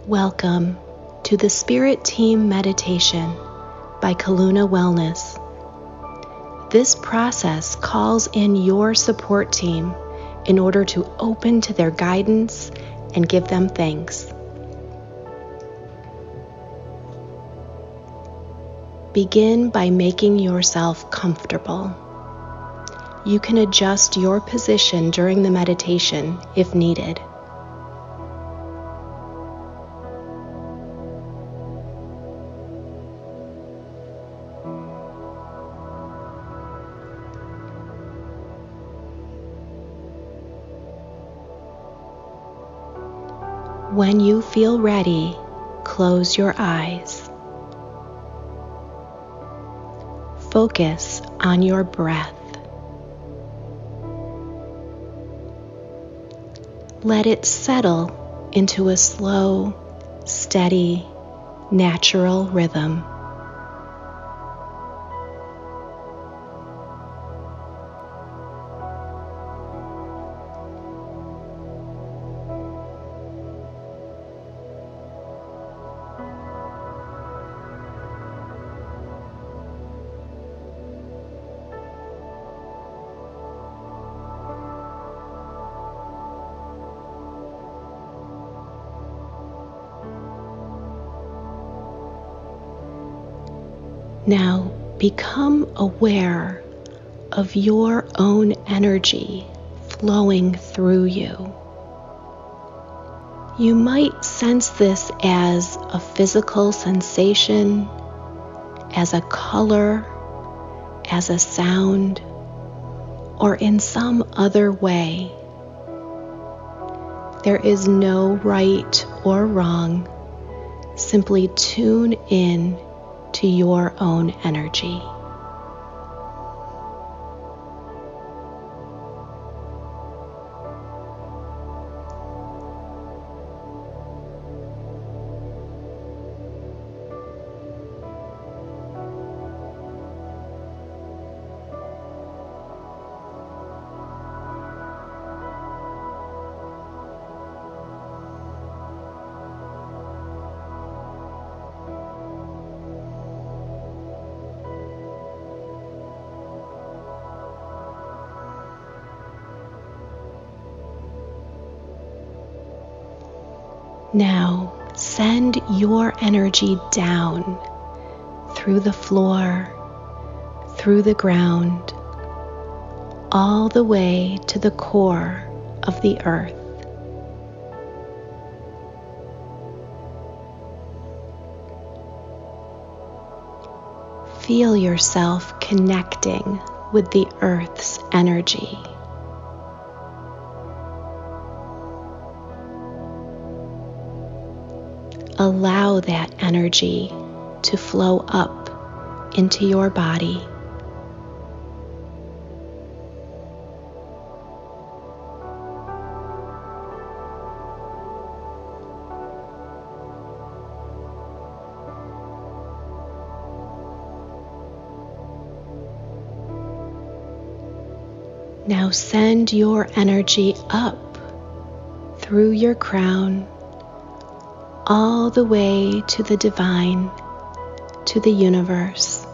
Welcome to the Spirit Team Meditation by Kaluna Wellness. This process calls in your support team in order to open to their guidance and give them thanks. Begin by making yourself comfortable. You can adjust your position during the meditation if needed. When you feel ready, close your eyes. Focus on your breath. Let it settle into a slow, steady, natural rhythm. Now become aware of your own energy flowing through you. You might sense this as a physical sensation, as a color, as a sound, or in some other way. There is no right or wrong. Simply tune in to your own energy. Now send your energy down through the floor, through the ground, all the way to the core of the earth. Feel yourself connecting with the earth's energy. Allow that energy to flow up into your body. Now send your energy up through your crown, all the way to the divine, to the universe.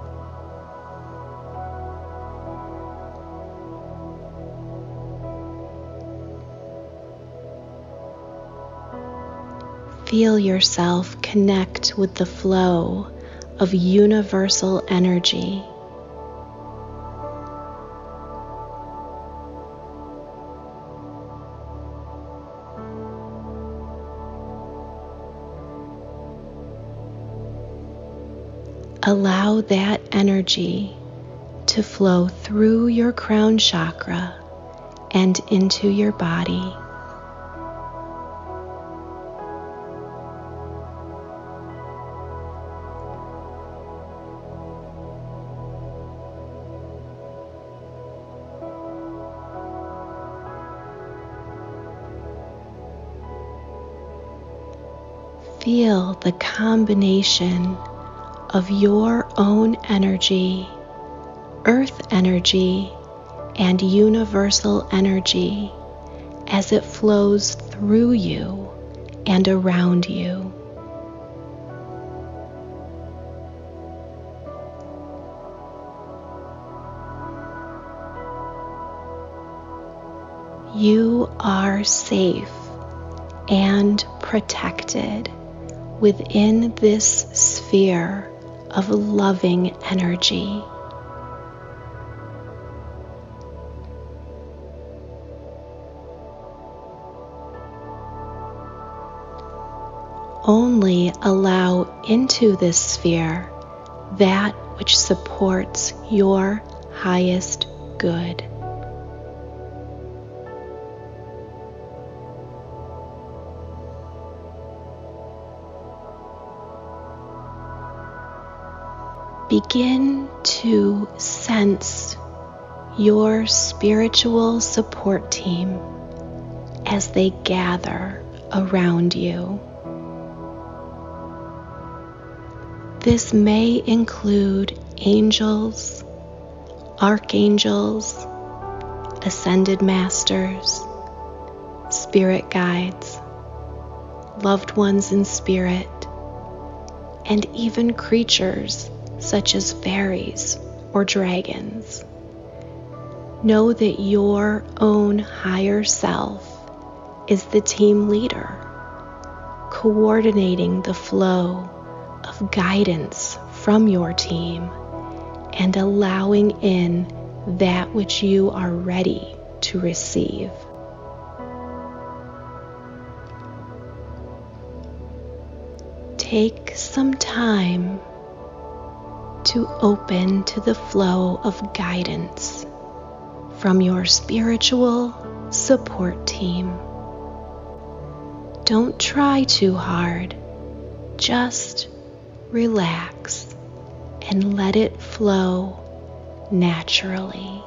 Feel yourself connect with the flow of universal energy. Allow that energy to flow through your crown chakra and into your body. Feel the combination of your own energy, earth energy, and universal energy as it flows through you and around you. You are safe and protected within this sphere of loving energy. Only allow into this sphere that which supports your highest good. Begin to sense your spiritual support team as they gather around you. This may include angels, archangels, ascended masters, spirit guides, loved ones in spirit, and even creatures such as fairies or dragons. Know that your own higher self is the team leader, coordinating the flow of guidance from your team and allowing in that which you are ready to receive. Take some time to open to the flow of guidance from your spiritual support team. Don't try too hard, just relax and let it flow naturally.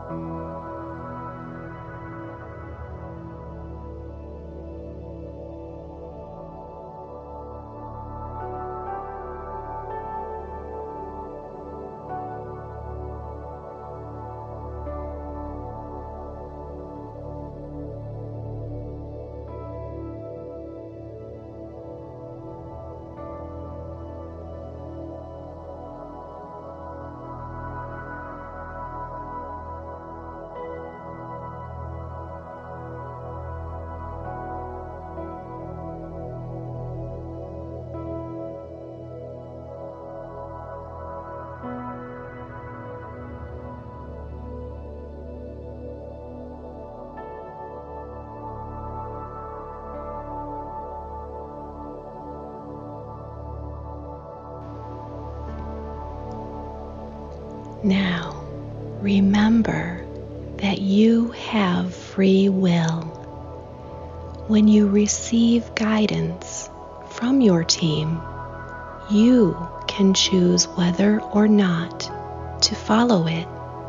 Now, remember that you have free will. When you receive guidance from your team, you can choose whether or not to follow it.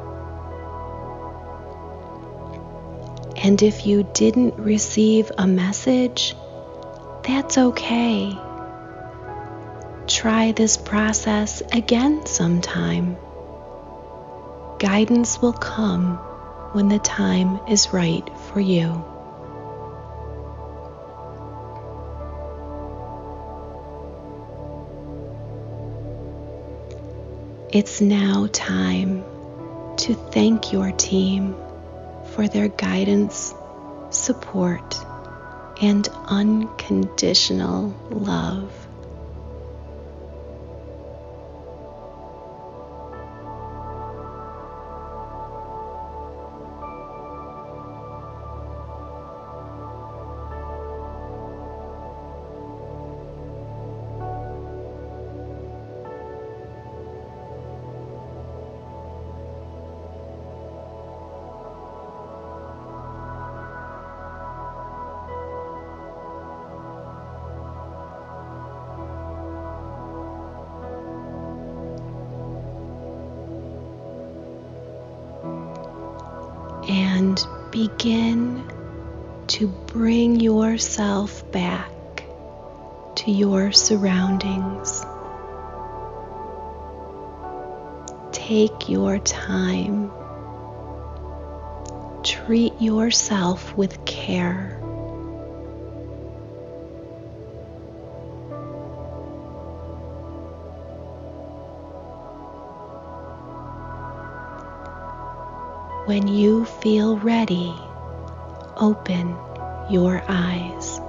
And if you didn't receive a message, that's okay. Try this process again sometime. Guidance will come when the time is right for you. It's now time to thank your team for their guidance, support, and unconditional love. And begin to bring yourself back to your surroundings. Take your time. Treat yourself with care. When you feel ready, open your eyes.